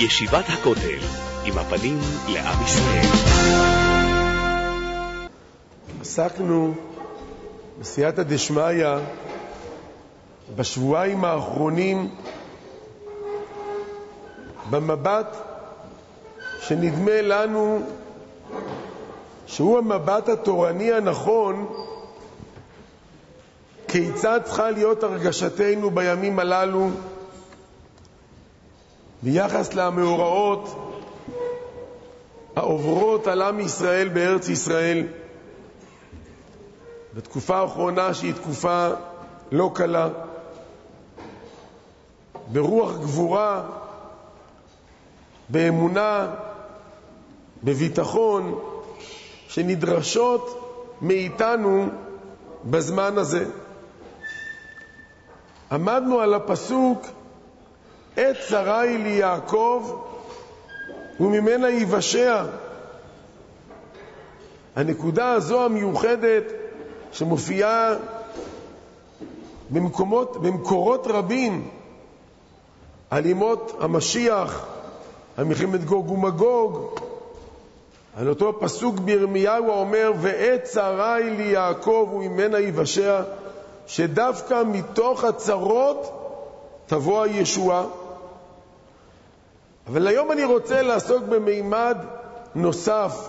ישיבת הכותל, עם הפנים לעם ישראל. עסקנו בסייעתא דשמיא בשבועיים האחרונים במבט שנדמה לנו שהוא המבט התורני הנכון, כיצד צריכה להיות הרגשתנו בימים הללו ביחס למאורעות העוברות על עם ישראל בארץ ישראל בתקופה האחרונה, שהיא תקופה לא קלה, ברוח גבורה, באמונה, בביטחון, שנדרשות מאיתנו בזמן הזה. עמדנו על הפסוק עת צרה היא ליעקב וממנה יבשע. הנקודה הזו המיוחדת שמופיעה במקורות רבים על ימות המשיח, על מלחמת גוג ומגוג, על אותו פסוק בירמיהו האומר ועת צרה היא ליעקב וממנה יבשע, שדווקא מתוך הצרות תבוא הישועה. אבל היום אני רוצה לעסוק במימד נוסף,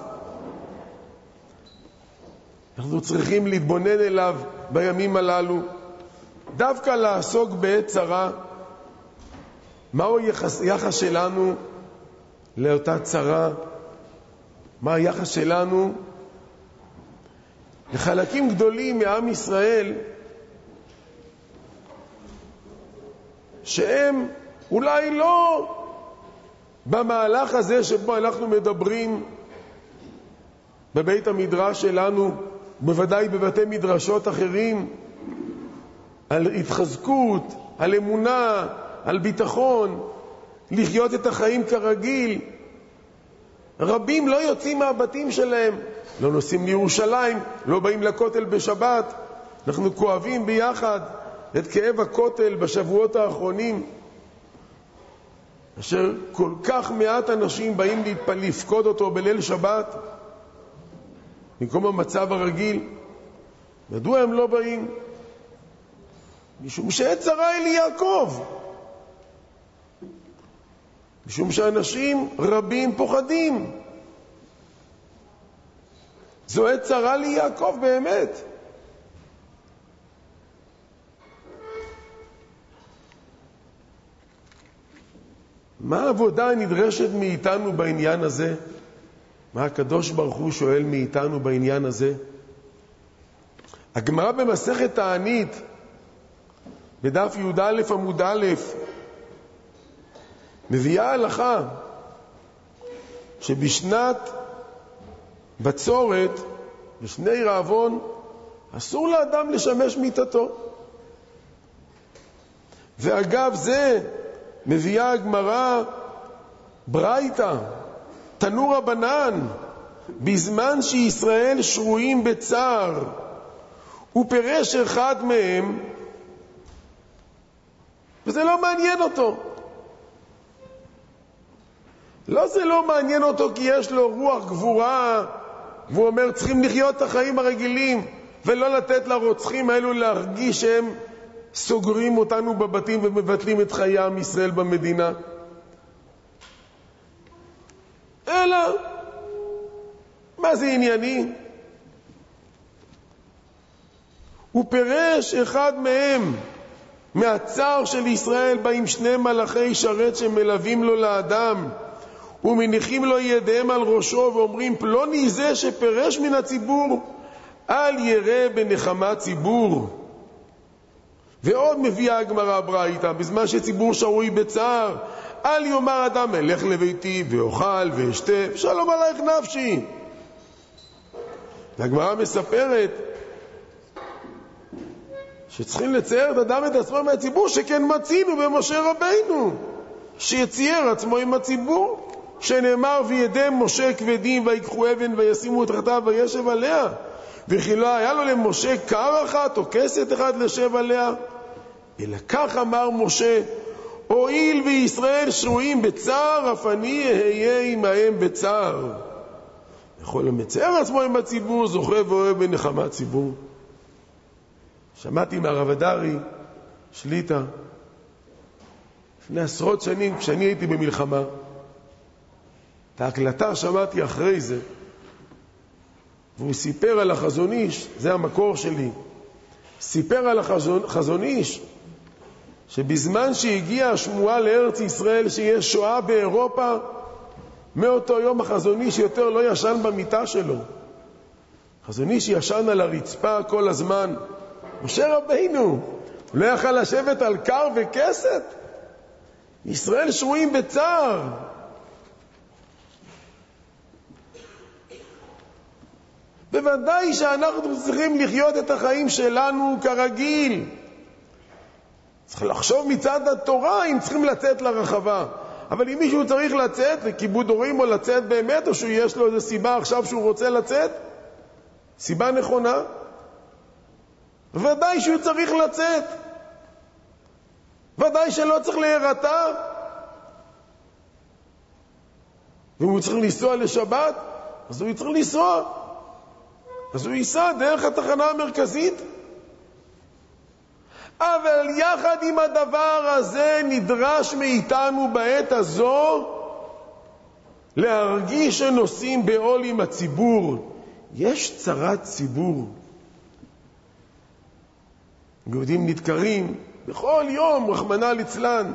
אנחנו צריכים להתבונן אליו בימים הללו, דווקא לעסוק בעת צרה. מהו היחס שלנו לאותה צרה? מה היחס שלנו לחלקים גדולים מעם ישראל שהם אולי לא במהלך הזה שבו אנחנו מדברים בבית המדרש שלנו, בוודאי בבתי מדרשות אחרים, על התחזקות, על אמונה, על ביטחון, לחיות את החיים כרגיל. רבים לא יוצאים מהבתים שלהם, לא נוסעים לירושלים, לא באים לכותל בשבת. אנחנו כואבים ביחד את כאב הכותל בשבועות האחרונים, אשר כל כך מעט אנשים באים לפקוד אותו בליל שבת במקום המצב הרגיל. מדוע הם לא באים? משום שעת צרה היא ליעקב, משום שאנשים רבים פוחדים. זו עת צרה ליעקב באמת. מה העבודה הנדרשת מאיתנו בעניין הזה? מה הקדוש ברוך הוא שואל מאיתנו בעניין הזה? הגמרא במסכת תענית בדף י"א עמוד א' מביאה הלכה שבשנת בצורת, בשני רעבון, אסור לאדם לשמש מיטתו. ואגב זה מביאה הגמרא ברייתא, תנו רבנן, בזמן שישראל שרויים בצער ופרש אחד מהם, וזה לא מעניין אותו. לא, זה לא מעניין אותו כי יש לו רוח גבורה, והוא אומר צריכים לחיות את החיים הרגילים ולא לתת לרוצחים האלו להרגיש שהם סוגרים אותנו בבתים ומבטלים את חיי עם ישראל במדינה. אלא מה זה ענייני? הוא פירש אחד מהם, מהצער של ישראל באים שני מלאכי שרת שמלווים לו לאדם ומניחים לו ידיהם על ראשו ואומרים פלוני זה שפרש מן הציבור אל ירא בנחמת ציבור. ועוד מביאה הגמרא ברייתא, בזמן שציבור שרוי בצער אל יאמר אדם אלך לביתי ואוכל ואשתה שלום עלייך נפשי. והגמרא מספרת שצריכים לצייר את אדם את עצמו מהציבור, שכן מצינו במשה רבינו שיצייר עצמו עם הציבור, שנאמר וידם משה כבדים ויקחו אבן וישימו את תחתיו וישב עליה, וכי לא היה לו למשה קר אחת או כסת אחד לשב עליה, אלא כך אמר משה הואיל וישראל שרויים בצער, אף אני אהיה עמהם בצער. יכול למצער עצמו עם הציבור, זוכה ואוהב בנחמת ציבור. שמעתי מהרב אדרי שליטה לפני עשרות שנים, כשאני הייתי במלחמה. את ההקלטה שמעתי אחרי זה, והוא סיפר על החזון איש, זה המקור שלי, סיפר על החזון איש, שבזמן שהגיעה השמועה לארץ ישראל שיש שואה באירופה, מאותו יום החזון איש יותר לא ישן במיטה שלו. החזון איש ישן על הרצפה כל הזמן. משה רבינו לא יכל לשבת על קר וכסת. ישראל שרויים בצער. בוודאי שאנחנו צריכים לחיות את החיים שלנו כרגיל. צריך לחשוב מצד התורה אם צריכים לצאת לרחבה. אבל אם מישהו צריך לצאת לכיבוד הורים או לצאת באמת, או שיש לו איזו סיבה עכשיו שהוא רוצה לצאת, סיבה נכונה, ודאי שהוא צריך לצאת. ודאי שלא צריך להירתע. ואם הוא צריך לנסוע לשבת, אז הוא צריך לנסוע. אז הוא ייסע דרך התחנה המרכזית. אבל יחד עם הדבר הזה נדרש מאיתנו בעת הזו להרגיש שנושאים בעול עם הציבור. יש צרת ציבור. יהודים נדקרים בכל יום, רחמנא ליצלן.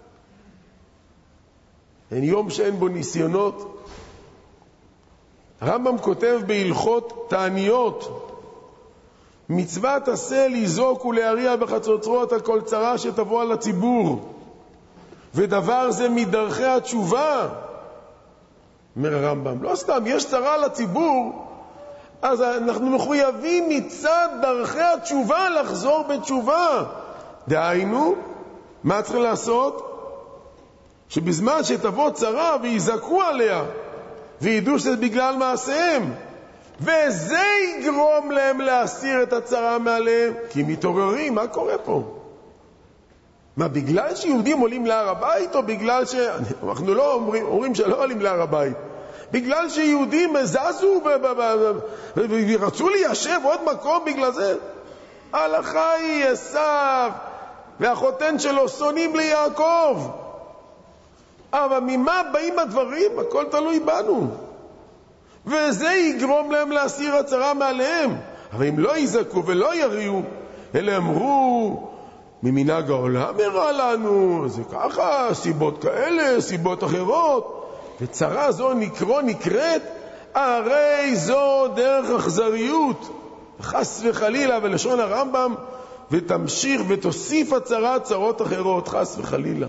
אין יום שאין בו ניסיונות. הרמב"ם כותב בהלכות תעניות, מצוות עשה לזעוק ולהריע בחצוצרות על כל צרה שתבוא על הציבור, ודבר זה מדרכי התשובה. אומר הרמב"ם, לא סתם, יש צרה לציבור, אז אנחנו מחויבים מצד דרכי התשובה לחזור בתשובה. דהיינו, מה צריך לעשות? שבזמן שתבוא צרה ויזעקו עליה וידעו שזה בגלל מעשיהם, וזה יגרום להם להסיר את הצרה מעליהם, כי מתעוררים. מה קורה פה? מה, בגלל שיהודים עולים להר הבית, או בגלל אנחנו לא אומרים שלא עולים להר הבית, בגלל שיהודים זזו ורצו ליישב עוד מקום בגלל זה? הלכה היא עשיו והחותן שלו שונאים ליעקב. אבל ממה באים הדברים? הכל תלוי בנו, וזה יגרום להם להסיר הצרה מעליהם. אבל אם לא יזעקו ולא יריעו, אלא אמרו ממנהג העולם הרע לנו, זה ככה, סיבות כאלה, סיבות אחרות, וצרה זו נקראת, הרי זו דרך אכזריות, חס וחלילה. ולשון הרמב"ם, ותמשיך ותוסיף הצרה צרות אחרות, חס וחלילה.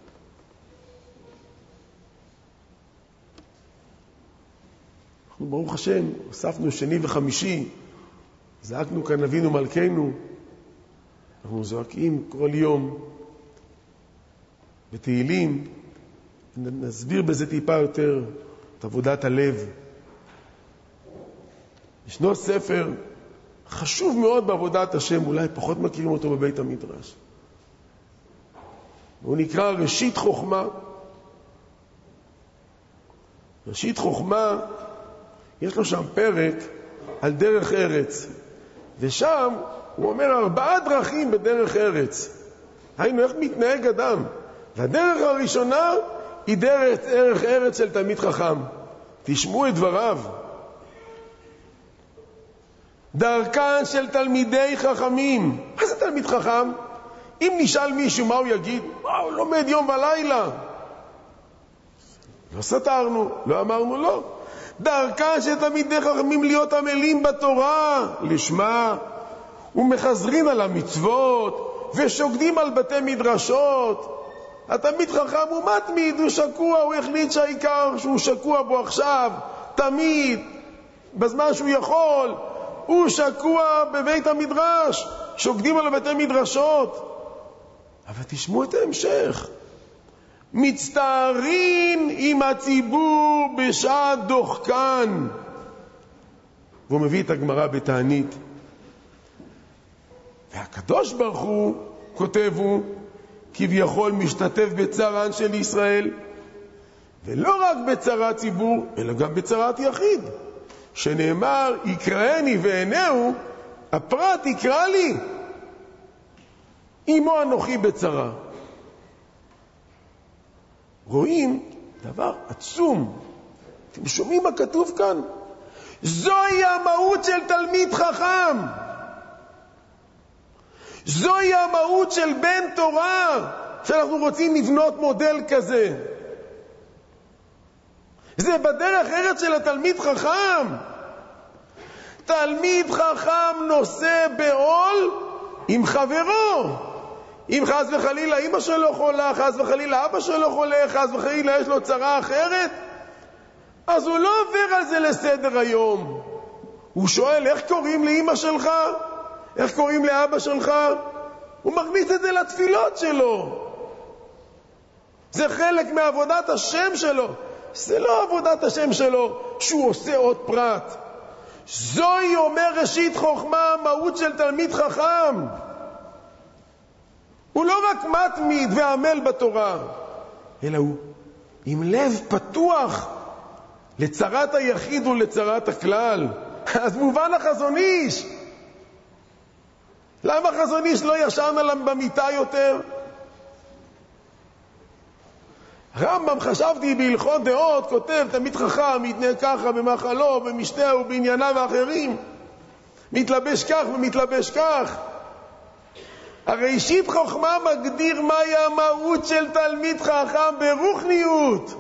אנחנו ברוך השם הוספנו שני וחמישי, זעקנו כאן אבינו מלכנו. אנחנו זועקים כל יום בתהילים, נסביר בזה טיפה יותר את עבודת הלב. ישנו ספר חשוב מאוד בעבודת השם, אולי פחות מכירים אותו בבית המדרש, הוא נקרא ראשית חוכמה. ראשית חוכמה, יש לו שם פרק על דרך ארץ, ושם הוא אומר 4 דרכים בדרך ארץ. היינו, איך מתנהג אדם. והדרך הראשונה היא דרך ארץ של תלמיד חכם. תשמעו את דבריו. דרכן של תלמידי חכמים. מה זה תלמיד חכם? אם נשאל מישהו מה הוא יגיד, הוא לומד יום ולילה. לא סתרנו, לא אמרנו לא. דרכן של תלמידי חכמים להיות עמלים בתורה לשמה, ומחזרים על המצוות, ושוקדים על בתי מדרשות. התלמיד חכם הוא מתמיד, הוא שקוע, הוא החליט שהעיקר שהוא שקוע בו עכשיו, תמיד, בזמן שהוא יכול, הוא שקוע בבית המדרש, שוקדים על בתי מדרשות. אבל תשמעו את ההמשך. מצטערים עם הציבור בשעת דוחקן. והוא מביא את הגמרא בתענית. והקדוש ברוך הוא כותב הוא, כביכול משתתף בצרן של ישראל, ולא רק בצרת ציבור, אלא גם בצרת יחיד, שנאמר, יקראני ועינהו, הפרט יקרא לי, עמו אנוכי בצרה. רואים דבר עצום. אתם שומעים מה כתוב כאן? זוהי המהות של תלמיד חכם. זוהי המהות של בן תורה, שאנחנו רוצים לבנות מודל כזה. זה בדרך ארץ של התלמיד חכם. תלמיד חכם נושא בעול עם חברו. אם חס וחלילה אמא שלו חולה, חס וחלילה אבא שלו חולה, חס וחלילה יש לו צרה אחרת, אז הוא לא עובר על זה לסדר היום. הוא שואל, איך קוראים לאמא שלך? איך קוראים לאבא שלך? הוא מכניס את זה לתפילות שלו. זה חלק מעבודת השם שלו. זה לא עבודת השם שלו שהוא עושה עוד פרט. זוהי, אומר ראשית חוכמה, המהות של תלמיד חכם. הוא לא רק מתמיד ועמל בתורה, אלא הוא עם לב פתוח לצרת היחיד ולצרת הכלל. אז מובן החזון איש. למה חזון איש לא ישן עליו במיטה יותר? רמב"ם, חשבתי בהלכות דעות, כותב, תלמיד חכם מתנהג ככה במחלו, במשתהו, בענייניו האחרים, מתלבש כך ומתלבש כך. הראשית חוכמה מגדיר מהי המהות של תלמיד חכם ברוחניות.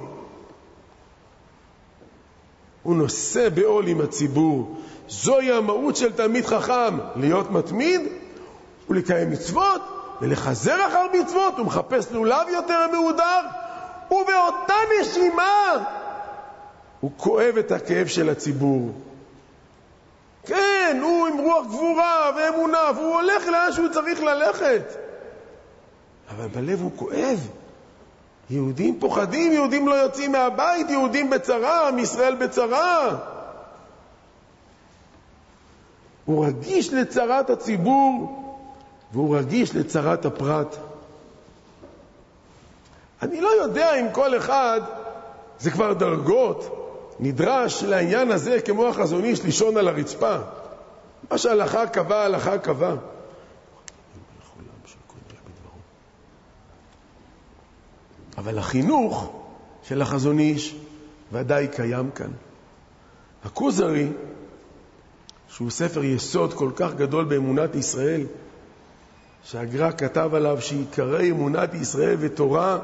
הוא נושא בעול עם הציבור. זוהי המהות של תלמיד חכם, להיות מתמיד ולקיים מצוות ולחזר אחר מצוות. הוא מחפש לולב יותר מהודר, ובאותה נשימה הוא כואב את הכאב של הציבור. כן, הוא עם רוח גבורה ואמונה, והוא הולך לאן שהוא צריך ללכת. אבל בלב הוא כואב. יהודים פוחדים, יהודים לא יוצאים מהבית, יהודים בצרה, עם ישראל בצרה. הוא רגיש לצרת הציבור, והוא רגיש לצרת הפרט. אני לא יודע אם כל אחד, זה כבר דרגות, נדרש לעניין הזה כמו החזון איש לישון על הרצפה. מה שהלכה קבע, הלכה קבע. אבל החינוך של החזון איש ודאי קיים כאן. הכוזרי, שהוא ספר יסוד כל כך גדול באמונת ישראל, שהגר"א כתב עליו שעיקרי אמונת ישראל ותורה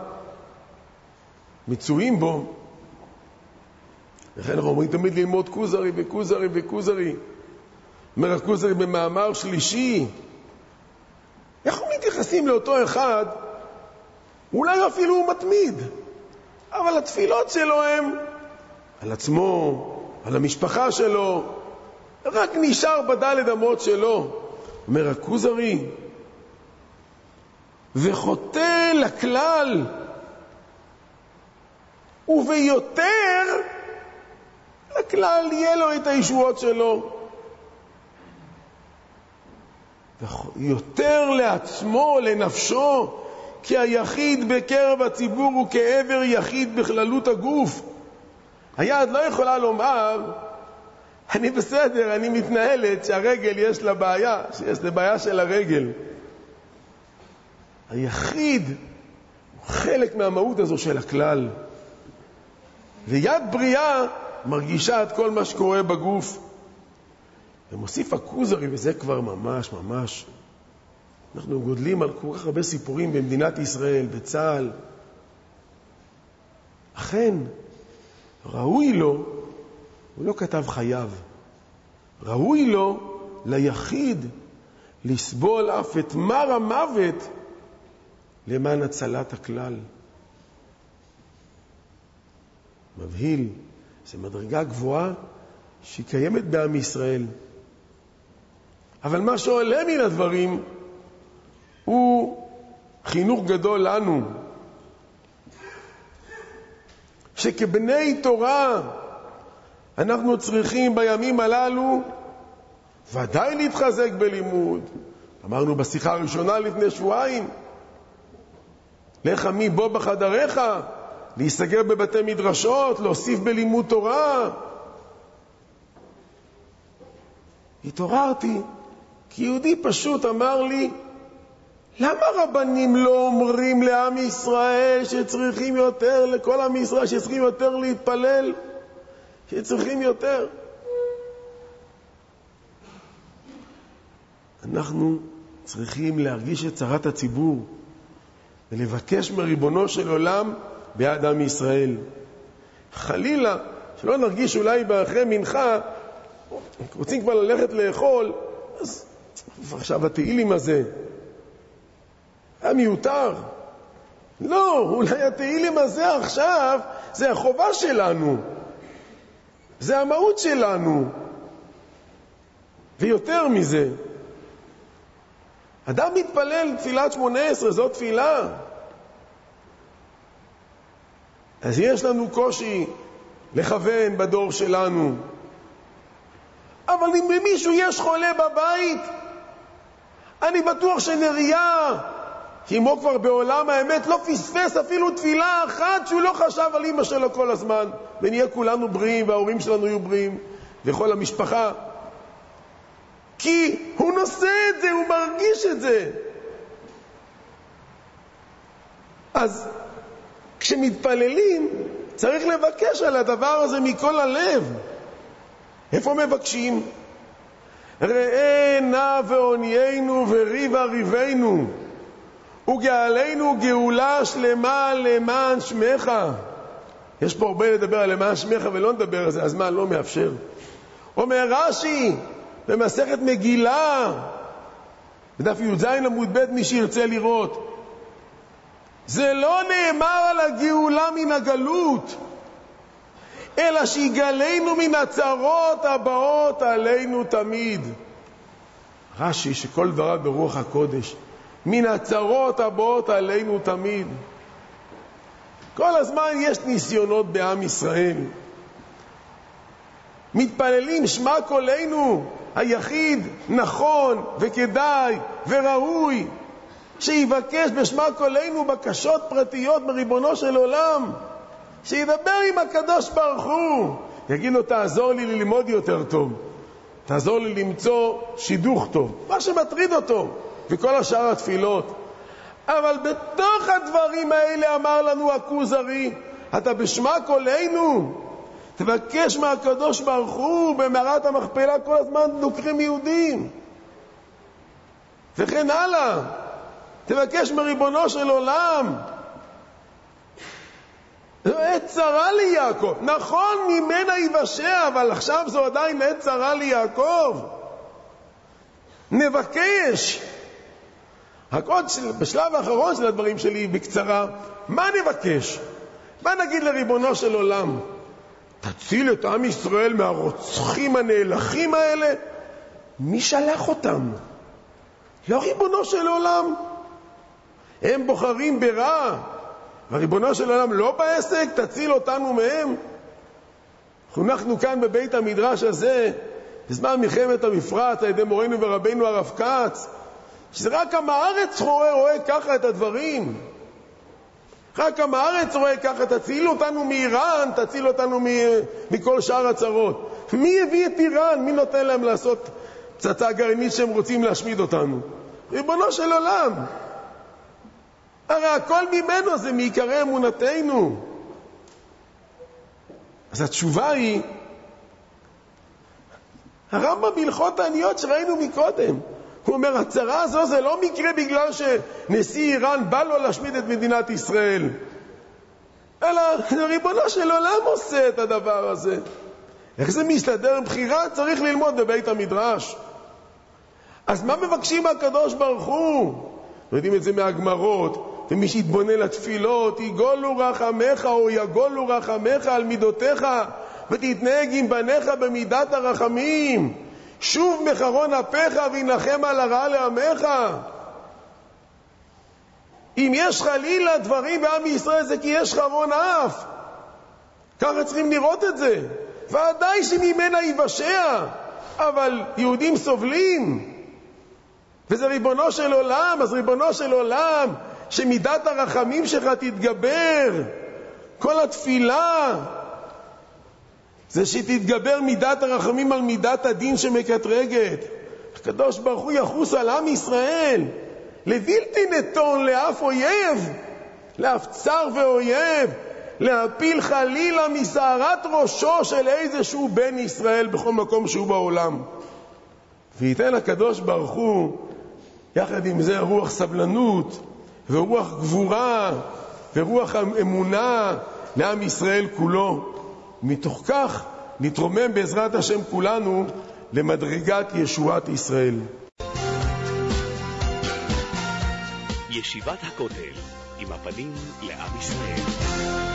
מצויים בו. לכן אנחנו אומרים תמיד ללמוד כוזרי וכוזרי וכוזרי. אומר הכוזרי במאמר שלישי, איך מתייחסים לאותו אחד? אולי אפילו הוא מתמיד, אבל התפילות שלו הם על עצמו, על המשפחה שלו, רק נשאר בדלת אמות שלו. אומר הכוזרי, וחוטא לכלל, וביותר לכלל יהיה לו את הישועות שלו, ויותר לעצמו, לנפשו, כי היחיד בקרב הציבור הוא כעבר יחיד בכללות הגוף. היד לא יכולה לומר, אני בסדר, אני מתנהלת, שהרגל יש לה בעיה, שיש לה בעיה של הרגל. היחיד הוא חלק מהמהות הזו של הכלל. ויד בריאה מרגישה את כל מה שקורה בגוף. ומוסיף הכוזרי, וזה כבר ממש ממש, אנחנו גודלים על כל כך הרבה סיפורים במדינת ישראל, בצה"ל. אכן, ראוי לו, הוא לא כתב חייו, ראוי לו ליחיד לסבול אף את מר המוות למען הצלת הכלל. מבהיל, זו מדרגה גבוהה שהיא קיימת בעם ישראל. אבל מה שעולה מן הדברים הוא חינוך גדול לנו, שכבני תורה אנחנו צריכים בימים הללו ודאי להתחזק בלימוד. אמרנו בשיחה הראשונה לפני שבועיים, לך עמי בוא בחדריך, להיסגר בבתי מדרשות, להוסיף בלימוד תורה. התעוררתי, כי יהודי פשוט אמר לי, למה רבנים לא אומרים לעם ישראל שצריכים יותר, לכל עם ישראל שצריכים יותר להתפלל, שצריכים יותר? אנחנו צריכים להרגיש את צרת הציבור ולבקש מריבונו של עולם ביד עם ישראל. חלילה, שלא נרגיש אולי אחרי מנחה, רוצים כבר ללכת לאכול, אז עכשיו התהילים הזה היה מיותר. לא, אולי התהילים הזה עכשיו זה החובה שלנו, זה המהות שלנו. ויותר מזה, אדם מתפלל תפילת 18, זאת תפילה. אז יש לנו קושי לכוון בדור שלנו. אבל אם למישהו יש חולה בבית, אני בטוח שנריה, כמו כבר בעולם האמת, לא פספס אפילו תפילה אחת שהוא לא חשב על אמא שלו כל הזמן. ונהיה כולנו בריאים וההורים שלנו יהיו בריאים וכל המשפחה. כי הוא נושא את זה, הוא מרגיש את זה. אז כשמתפללים צריך לבקש על הדבר הזה מכל הלב. איפה מבקשים? ראה נא ועוניינו וריבה ריבנו וגאלנו גאולה שלמה למען שמך. יש פה הרבה לדבר על למען שמך ולא נדבר על זה, אז מה, לא מאפשר. אומר רש"י במסכת מגילה בדף י"ז עמוד ב', מי שירצה לראות, זה לא נאמר על הגאולה מן הגלות, אלא שיגלנו מן הצרות הבאות עלינו תמיד. רש"י שכל דבריו ברוח הקודש, מן הצרות הבאות עלינו תמיד. כל הזמן יש ניסיונות בעם ישראל. מתפללים שמע קולנו, היחיד נכון וכדאי וראוי שיבקש בשמע קולנו בקשות פרטיות מריבונו של עולם, שידבר עם הקדוש ברוך הוא, יגיד לו תעזור לי ללמוד יותר טוב, תעזור לי למצוא שידוך טוב, מה שמטריד אותו, וכל השאר התפילות. אבל בתוך הדברים האלה אמר לנו הכוזרי, אתה בשמע קולנו תבקש מהקדוש ברוך הוא. במערת המכפלה כל הזמן דוקרים יהודים וכן הלאה, תבקש מריבונו של עולם. זו עת צרה לי יעקב, נכון ממנה יבשע, אבל עכשיו זו עדיין עת צרה לי יעקב. נבקש. בשלב האחרון של הדברים שלי בקצרה, מה נבקש? מה נגיד לריבונו של עולם? תציל את עם ישראל מהרוצחים הנאלחים האלה? מי שלח אותם? לא ריבונו של עולם. הם בוחרים ברע, וריבונו של עולם לא בעסק, תציל אותנו מהם. חונכנו כאן בבית המדרש הזה בזמן מלחמת המפרץ על ידי מורנו ורבנו הרב כץ, שזה רק עם הארץ רואה ככה את הדברים. רק עם הארץ רואה ככה, תציל אותנו מאיראן, תציל אותנו מכל שאר הצרות. מי הביא את איראן? מי נותן להם לעשות פצצה גרעינית שהם רוצים להשמיד אותנו? ריבונו של עולם. הרי הכל ממנו, זה מעיקרי אמונתנו. אז התשובה היא, הרמב"ם בהלכות העניות שראינו מקודם, הוא אומר, הצרה הזו זה לא מקרה בגלל שנשיא איראן בא לו להשמיד את מדינת ישראל, אלא ריבונו של עולם עושה את הדבר הזה. איך זה מסתדר עם בחירה? צריך ללמוד בבית המדרש. אז מה מבקשים מהקדוש ברוך הוא? יודעים את זה מהגמרות, ומי שיתבונן לתפילות, יגולו רחמך או יגולו רחמך על מידותיך, ותתנהג עם בניך במידת הרחמים. שוב מחרון אפיך וינחם על הרע לעמך. אם יש חלילה דברים בעם ישראל זה כי יש חרון אף. ככה צריכים לראות את זה. ודאי שממנה יבשע, אבל יהודים סובלים. וזה ריבונו של עולם, אז ריבונו של עולם שמידת הרחמים שלך תתגבר. כל התפילה זה שתתגבר מידת הרחמים על מידת הדין שמקטרגת. הקדוש ברוך הוא יחוס על עם ישראל, לבלתי נתון לאף אויב, לאף צר ואויב, להפיל חלילה מסערת ראשו של איזשהו בן ישראל בכל מקום שהוא בעולם. וייתן הקדוש ברוך הוא יחד עם זה רוח סבלנות ורוח גבורה ורוח אמונה לעם ישראל כולו. מתוך כך נתרומם בעזרת השם כולנו למדרגת ישועת ישראל. ישיבת הכותל עם הפנים לעם ישראל.